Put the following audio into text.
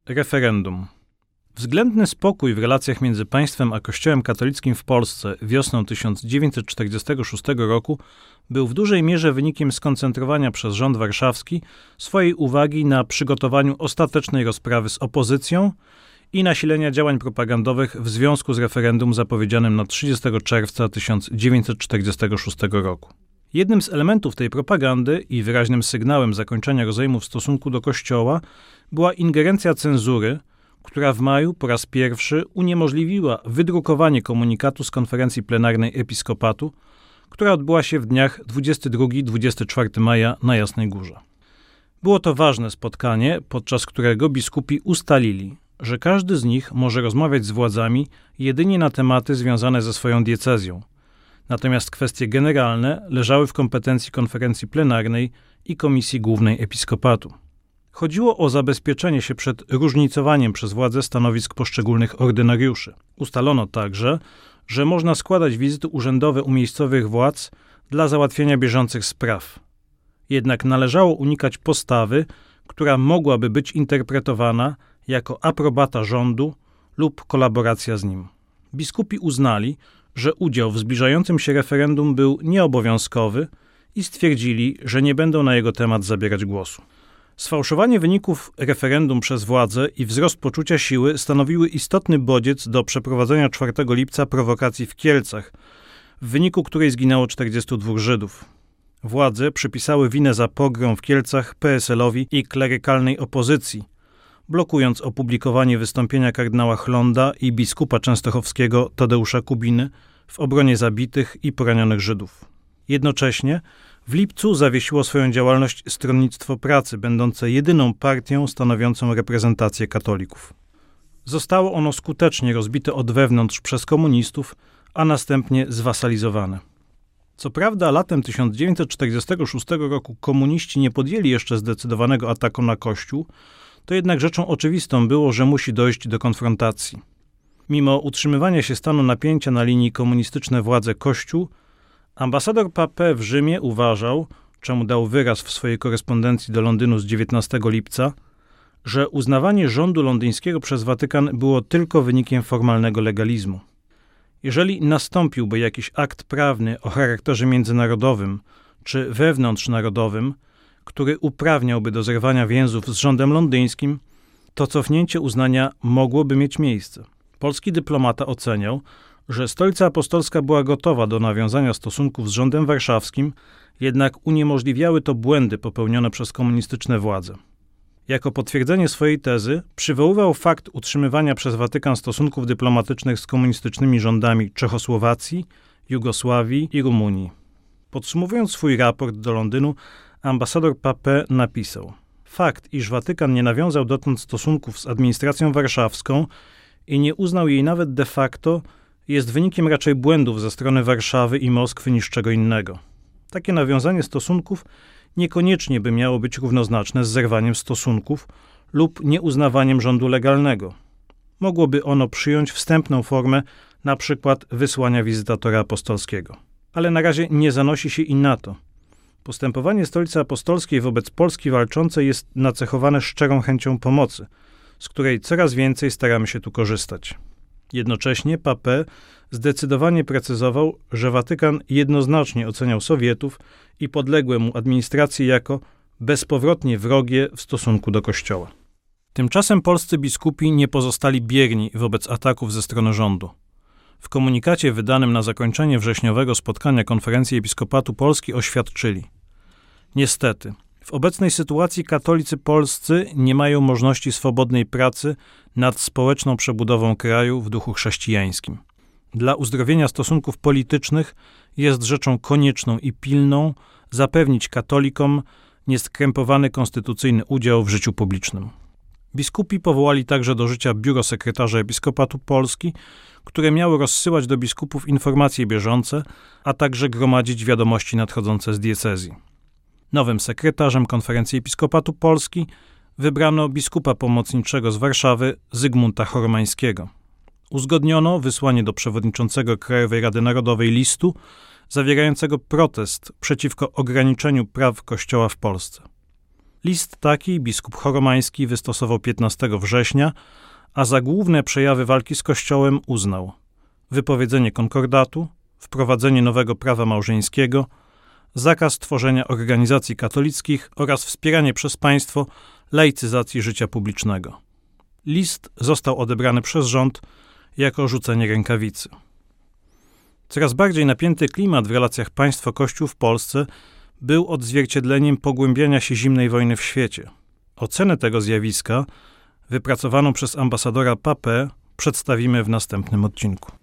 Referendum. Względny spokój w relacjach między państwem a Kościołem katolickim w Polsce wiosną 1946 roku był w dużej mierze wynikiem skoncentrowania przez rząd warszawski swojej uwagi na przygotowaniu ostatecznej rozprawy z opozycją i nasilenia działań propagandowych w związku z referendum zapowiedzianym na 30 czerwca 1946 roku. Jednym z elementów tej propagandy i wyraźnym sygnałem zakończenia rozejmu w stosunku do Kościoła była ingerencja cenzury, która w maju po raz pierwszy uniemożliwiła wydrukowanie komunikatu z konferencji plenarnej Episkopatu, która odbyła się w dniach 22-24 maja na Jasnej Górze. Było to ważne spotkanie, podczas którego biskupi ustalili, że każdy z nich może rozmawiać z władzami jedynie na tematy związane ze swoją diecezją. Natomiast kwestie generalne leżały w kompetencji konferencji plenarnej i Komisji Głównej Episkopatu. Chodziło o zabezpieczenie się przed różnicowaniem przez władze stanowisk poszczególnych ordynariuszy. Ustalono także, że można składać wizyty urzędowe u miejscowych władz dla załatwienia bieżących spraw. Jednak należało unikać postawy, która mogłaby być interpretowana jako aprobata rządu lub kolaboracja z nim. Biskupi uznali, że udział w zbliżającym się referendum był nieobowiązkowy i stwierdzili, że nie będą na jego temat zabierać głosu. Sfałszowanie wyników referendum przez władze i wzrost poczucia siły stanowiły istotny bodziec do przeprowadzenia 4 lipca prowokacji w Kielcach, w wyniku której zginęło 42 Żydów. Władze przypisały winę za pogrom w Kielcach PSL-owi i klerykalnej opozycji, blokując opublikowanie wystąpienia kardynała Chlonda i biskupa częstochowskiego Tadeusza Kubiny w obronie zabitych i poranionych Żydów. Jednocześnie w lipcu zawiesiło swoją działalność Stronnictwo Pracy, będące jedyną partią stanowiącą reprezentację katolików. Zostało ono skutecznie rozbite od wewnątrz przez komunistów, a następnie zwasalizowane. Co prawda latem 1946 roku komuniści nie podjęli jeszcze zdecydowanego ataku na Kościół, to jednak rzeczą oczywistą było, że musi dojść do konfrontacji. Mimo utrzymywania się stanu napięcia na linii komunistyczne władze-Kościół, ambasador Papin w Rzymie uważał, czemu dał wyraz w swojej korespondencji do Londynu z 19 lipca, że uznawanie rządu londyńskiego przez Watykan było tylko wynikiem formalnego legalizmu. Jeżeli nastąpiłby jakiś akt prawny o charakterze międzynarodowym czy wewnątrznarodowym, który uprawniałby do zerwania więzów z rządem londyńskim, to cofnięcie uznania mogłoby mieć miejsce. Polski dyplomata oceniał, że Stolica Apostolska była gotowa do nawiązania stosunków z rządem warszawskim, jednak uniemożliwiały to błędy popełnione przez komunistyczne władze. Jako potwierdzenie swojej tezy przywoływał fakt utrzymywania przez Watykan stosunków dyplomatycznych z komunistycznymi rządami Czechosłowacji, Jugosławii i Rumunii. Podsumowując swój raport do Londynu, ambasador Papin napisał: fakt, iż Watykan nie nawiązał dotąd stosunków z administracją warszawską i nie uznał jej nawet de facto, jest wynikiem raczej błędów ze strony Warszawy i Moskwy niż czego innego. Takie nawiązanie stosunków niekoniecznie by miało być równoznaczne z zerwaniem stosunków lub nieuznawaniem rządu legalnego. Mogłoby ono przyjąć wstępną formę, na przykład wysłania wizytatora apostolskiego. Ale na razie nie zanosi się i na to. Postępowanie Stolicy Apostolskiej wobec Polski walczącej jest nacechowane szczerą chęcią pomocy, z której coraz więcej staramy się tu korzystać. Jednocześnie Papin zdecydowanie precyzował, że Watykan jednoznacznie oceniał Sowietów i podległe mu administracje jako bezpowrotnie wrogie w stosunku do Kościoła. Tymczasem polscy biskupi nie pozostali bierni wobec ataków ze strony rządu. W komunikacie wydanym na zakończenie wrześniowego spotkania Konferencji Episkopatu Polski oświadczyli: niestety, w obecnej sytuacji katolicy polscy nie mają możliwości swobodnej pracy nad społeczną przebudową kraju w duchu chrześcijańskim. Dla uzdrowienia stosunków politycznych jest rzeczą konieczną i pilną zapewnić katolikom nieskrępowany konstytucyjny udział w życiu publicznym. Biskupi powołali także do życia biuro sekretarza Episkopatu Polski, które miało rozsyłać do biskupów informacje bieżące, a także gromadzić wiadomości nadchodzące z diecezji. Nowym sekretarzem Konferencji Episkopatu Polski wybrano biskupa pomocniczego z Warszawy Zygmunta Choromańskiego. Uzgodniono wysłanie do przewodniczącego Krajowej Rady Narodowej listu zawierającego protest przeciwko ograniczeniu praw Kościoła w Polsce. List taki biskup Choromański wystosował 15 września, a za główne przejawy walki z Kościołem uznał wypowiedzenie konkordatu, wprowadzenie nowego prawa małżeńskiego, zakaz tworzenia organizacji katolickich oraz wspieranie przez państwo laicyzacji życia publicznego. List został odebrany przez rząd jako rzucenie rękawicy. Coraz bardziej napięty klimat w relacjach państwo-kościół w Polsce był odzwierciedleniem pogłębiania się zimnej wojny w świecie. Ocenę tego zjawiska, wypracowaną przez ambasadora Papę, przedstawimy w następnym odcinku.